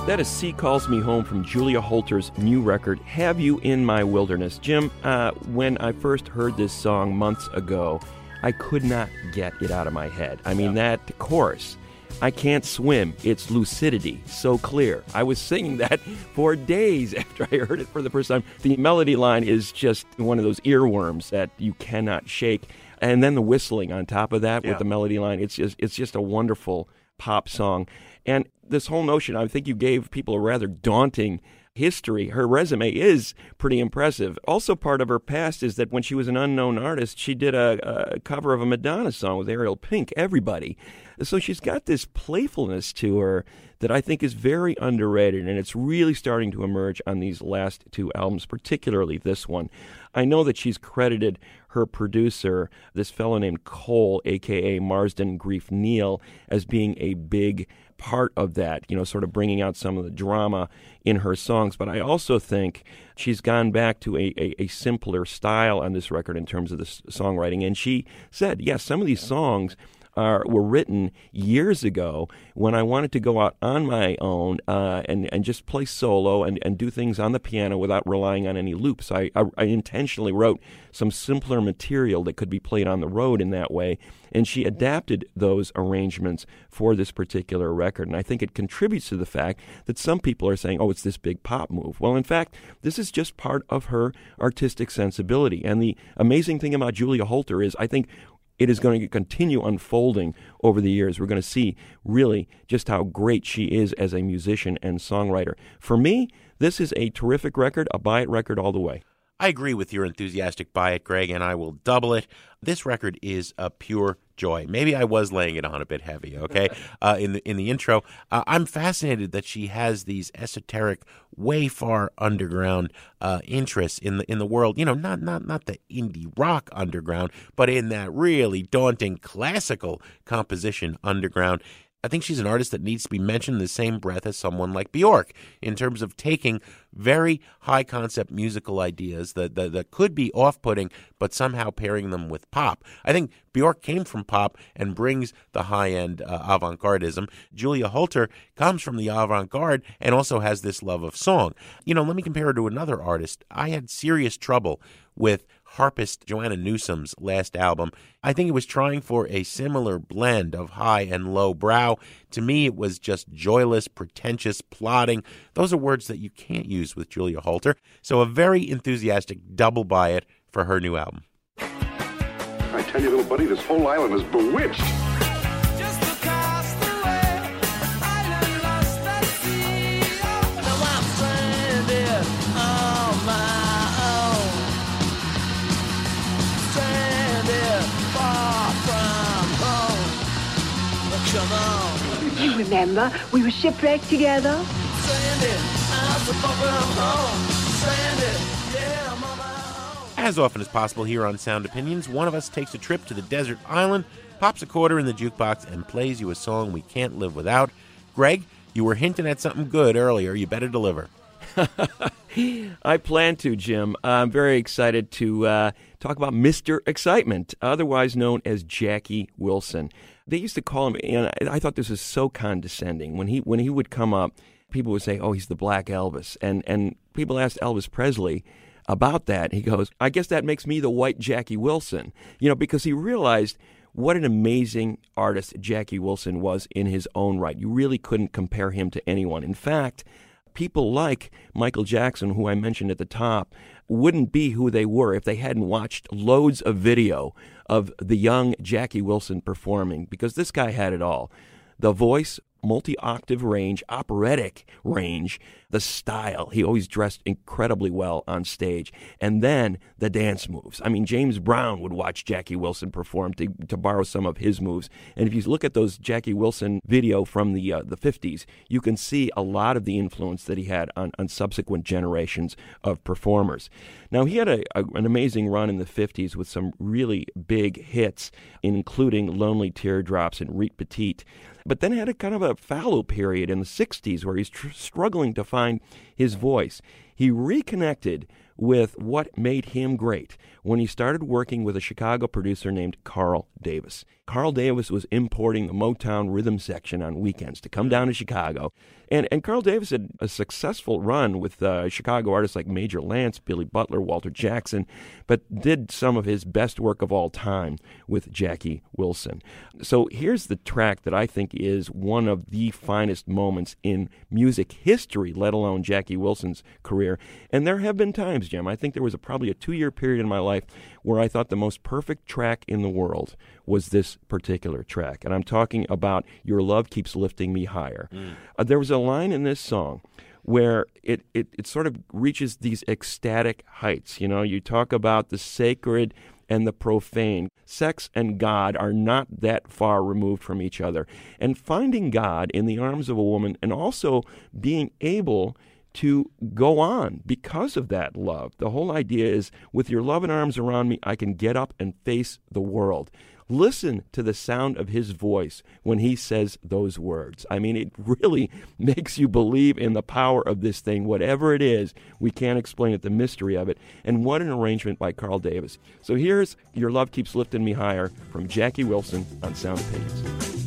That is Sea Calls Me Home from Julia Holter's new record, Have You in My Wilderness. Jim, when I first heard this song months ago, I could not get it out of my head. I mean, that chorus, I can't swim, it's lucidity, so clear. I was singing that for days after I heard it for the first time. The melody line is just one of those earworms that you cannot shake. And then the whistling on top of that with the melody line, it's just a wonderful pop song. And this whole notion, I think you gave people a rather daunting history. Her resume is pretty impressive. Also, part of her past is that when she was an unknown artist, she did a cover of a Madonna song with Ariel Pink, Everybody. So she's got this playfulness to her that I think is very underrated, and it's really starting to emerge on these last two albums, particularly this one. I know that she's credited her producer, this fellow named Cole, a.k.a. Marsden Grief Neal, as being a big part of that, sort of bringing out some of the drama in her songs. But I also think she's gone back to a simpler style on this record in terms of the songwriting. And she said, yes, some of these songs were written years ago when I wanted to go out on my own and just play solo and do things on the piano without relying on any loops. I intentionally wrote some simpler material that could be played on the road in that way, and she adapted those arrangements for this particular record. And I think it contributes to the fact that some people are saying, oh, it's this big pop move. Well, in fact, this is just part of her artistic sensibility. And the amazing thing about Julia Holter is I think it is going to continue unfolding over the years. We're going to see really just how great she is as a musician and songwriter. For me, this is a terrific record, a buy it record all the way. I agree with your enthusiastic buy it, Greg, and I will double it. This record is a pure joy. Maybe I was laying it on a bit heavy, okay? In the intro, I'm fascinated that she has these esoteric, way far underground interests in the world. Not the indie rock underground, but in that really daunting classical composition underground. I think she's an artist that needs to be mentioned in the same breath as someone like Bjork in terms of taking very high-concept musical ideas that could be off-putting, but somehow pairing them with pop. I think Bjork came from pop and brings the high-end avant-gardism. Julia Holter comes from the avant-garde and also has this love of song. Let me compare her to another artist. I had serious trouble with harpist Joanna Newsom's last album. I think it was trying for a similar blend of high and low brow. To me, it was just joyless, pretentious, plodding. Those are words that you can't use with Julia Holter. So a very enthusiastic double buy it for her new album. I tell you, little buddy, this whole island is bewitched. You remember, we were shipwrecked together. As often as possible here on Sound Opinions, one of us takes a trip to the desert island, pops a quarter in the jukebox, and plays you a song we can't live without. Greg, you were hinting at something good earlier. You better deliver. I plan to, Jim. I'm very excited to talk about Mr. Excitement, otherwise known as Jackie Wilson. They used to call him, and I thought this was so condescending. When he would come up, people would say, oh, he's the Black Elvis. And people asked Elvis Presley about that. He goes, I guess that makes me the white Jackie Wilson. Because he realized what an amazing artist Jackie Wilson was in his own right. You really couldn't compare him to anyone. In fact, people like Michael Jackson, who I mentioned at the top, wouldn't be who they were if they hadn't watched loads of video of the young Jackie Wilson performing, because this guy had it all. The voice, multi-octave range, operatic range, the style. He always dressed incredibly well on stage. And then the dance moves. I mean, James Brown would watch Jackie Wilson perform to borrow some of his moves. And if you look at those Jackie Wilson video from the 50s, you can see a lot of the influence that he had on subsequent generations of performers. Now, he had an amazing run in the 50s with some really big hits, including Lonely Teardrops and Reet Petite. But then had a kind of a fallow period in the 60s where he's struggling to find his voice. He reconnected with what made him great when he started working with a Chicago producer named Carl Davis. Carl Davis was importing the Motown rhythm section on weekends to come down to Chicago, And Carl Davis had a successful run with Chicago artists like Major Lance, Billy Butler, Walter Jackson, but did some of his best work of all time with Jackie Wilson. So here's the track that I think is one of the finest moments in music history, let alone Jackie Wilson's career. And there have been times, Jim, I think there was probably a 2-year period in my life where I thought the most perfect track in the world was this particular track. And I'm talking about Your Love Keeps Lifting Me Higher. There was a line in this song where it sort of reaches these ecstatic heights. You know, you talk about the sacred and the profane. Sex and God are not that far removed from each other. And finding God in the arms of a woman and also being able to go on because of that love. The whole idea is, with your loving arms around me, I can get up and face the world. Listen to the sound of his voice when he says those words. I mean, it really makes you believe in the power of this thing. Whatever it is, we can't explain it, the mystery of it. And what an arrangement by Carl Davis. So here's Your Love Keeps Lifting Me Higher from Jackie Wilson on Sound Opinions.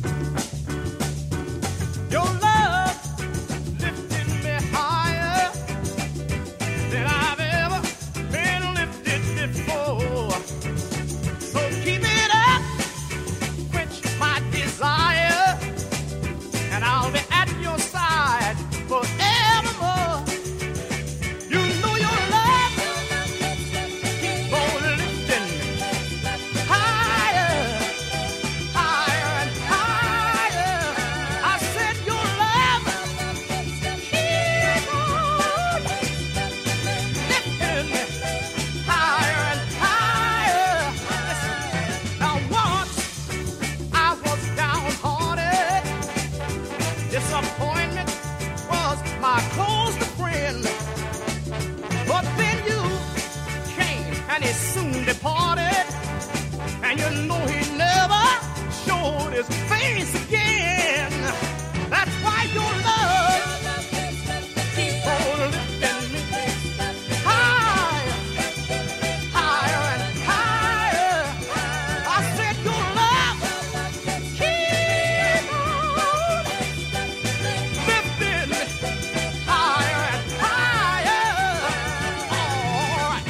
Your love lifted me higher than I've ever been lifted before. So keep it up, quench my desire, and I'll be at your side forevermore. You know your love keeps on lifting higher, higher and higher. I said your love keeps on lifting higher and higher. Listen, now once I was downhearted, disappointment was my closest friend. But then you came and he soon departed, and you know he never showed his face again. That's why your love keeps on lifting me higher, higher and higher. I said your love keeps on lifting me higher and higher. All right.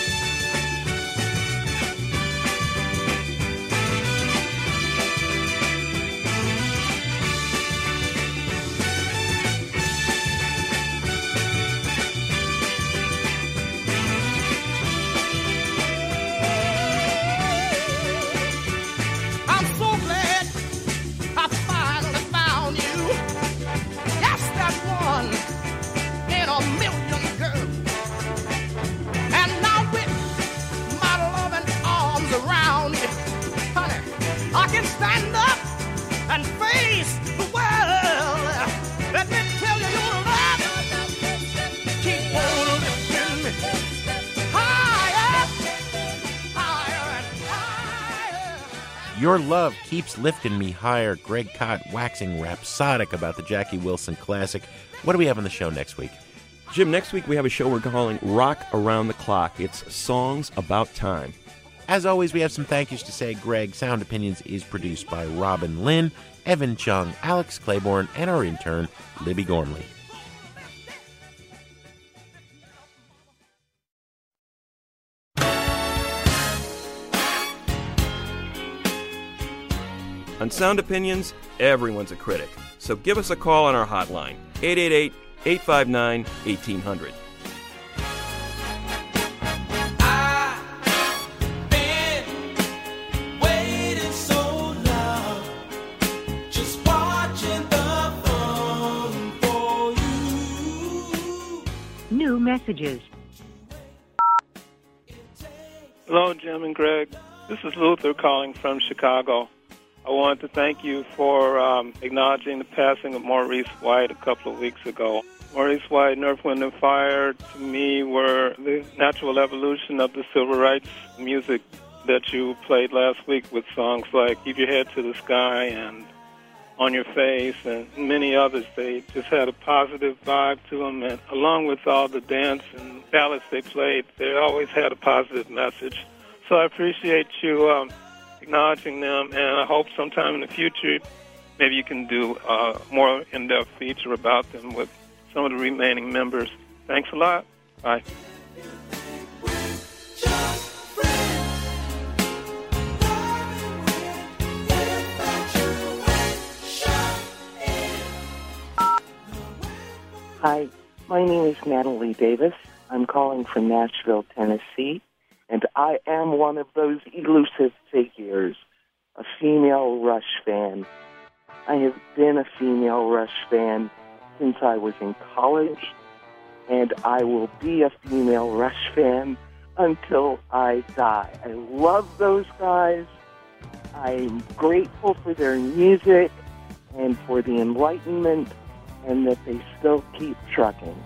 I'm so glad I finally found you. Yes, that one in a million, girl. And now with my loving arms around you, honey, I can stand up and face the world. Let me tell you, your love keep on lifting me higher, higher and higher. Your Love Keeps Lifting Me Higher. Greg Kot waxing rhapsodic about the Jackie Wilson classic. What do we have on the show next week? Jim, next week we have a show we're calling Rock Around the Clock. It's Songs About Time. As always, we have some thank yous to say. Greg, Sound Opinions is produced by Robin Lynn, Evan Chung, Alex Claiborne, and our intern, Libby Gormley. On Sound Opinions, everyone's a critic. So give us a call on our hotline, 888-859-1800. Waiting so long, just watching the fun for you. New messages. Hello, Jim and Greg. This is Luther calling from Chicago. I wanted to thank you for acknowledging the passing of Maurice White a couple of weeks ago. Maurice White and Earth, Wind & Fire, to me, were the natural evolution of the civil rights music that you played last week with songs like Keep Your Head to the Sky and On Your Face and many others. They just had a positive vibe to them, and along with all the dance and ballads they played, they always had a positive message. So I appreciate you acknowledging them, and I hope sometime in the future maybe you can do a more in-depth feature about them with some of the remaining members. Thanks a lot. Bye. Hi, my name is Natalie Davis. I'm calling from Nashville, Tennessee, and I am one of those elusive figures, a female Rush fan. I have been a female Rush fan since I was in college, and I will be a female Rush fan until I die. I love those guys. I'm grateful for their music and for the enlightenment, and that they still keep trucking.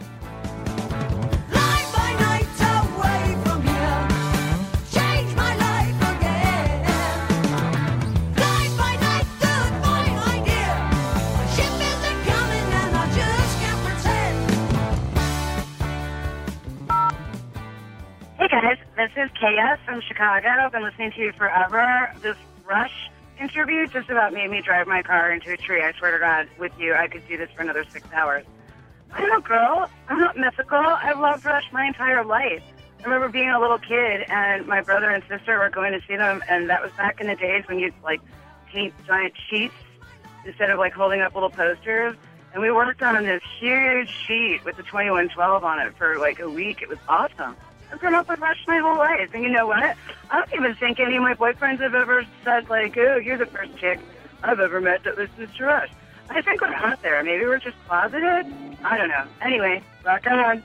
Hey guys, this is Kaya from Chicago. I've been listening to you forever. This Rush interview just about made me drive my car into a tree. I swear to God, with you, I could do this for another 6 hours. I'm a girl. I'm not mythical. I've loved Rush my entire life. I remember being a little kid, and my brother and sister were going to see them, and that was back in the days when you'd, like, paint giant sheets instead of, like, holding up little posters. And we worked on this huge sheet with the 2112 on it for, like, a week. It was awesome. I've grown up with Rush my whole life. And you know what? I don't even think any of my boyfriends have ever said, like, oh, you're the first chick I've ever met that listens to Rush. I think we're out there. Maybe we're just closeted. I don't know. Anyway, rock on.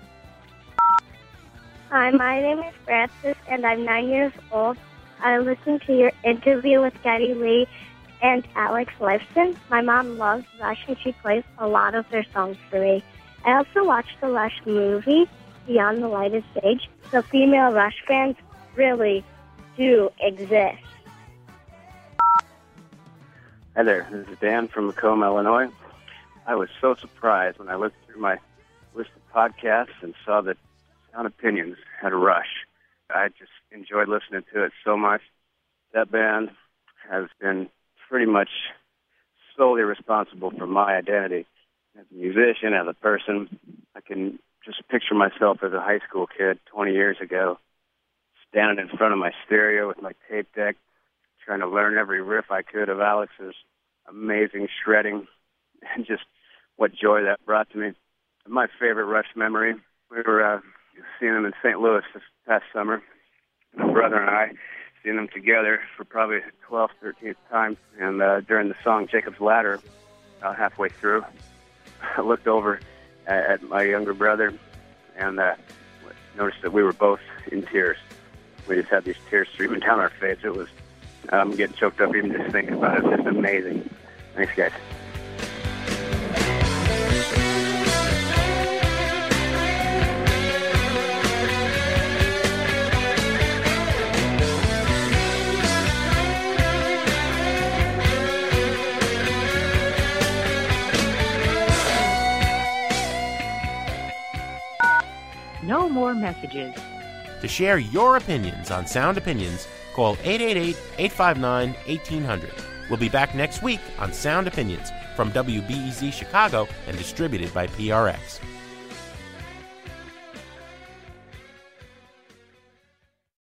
Hi, my name is Francis, and I'm 9 years old. I listened to your interview with Geddy Lee and Alex Lifeson. My mom loves Rush, and she plays a lot of their songs for me. I also watched the Rush movie, Beyond the Lighted Stage. So female Rush fans really do exist. Hi there, this is Dan from Macomb, Illinois. I was so surprised when I looked through my list of podcasts and saw that Sound Opinions had a Rush. I just enjoyed listening to it so much. That band has been pretty much solely responsible for my identity as a musician, as a person. I can just picture myself as a high school kid 20 years ago, standing in front of my stereo with my tape deck, trying to learn every riff I could of Alex's amazing shredding, and just what joy that brought to me. My favorite Rush memory, we were seeing them in St. Louis this past summer. My brother and I seen them together for probably the 12th, 13th time, and during the song Jacob's Ladder, halfway through, I looked over at my younger brother and noticed that we were both in tears. We just had these tears streaming down our face. It was, I'm getting choked up even just thinking about it. It's just amazing. Thanks, guys. No more messages. To share your opinions on Sound Opinions, call 888-859-1800. We'll be back next week on Sound Opinions from WBEZ Chicago and distributed by PRX.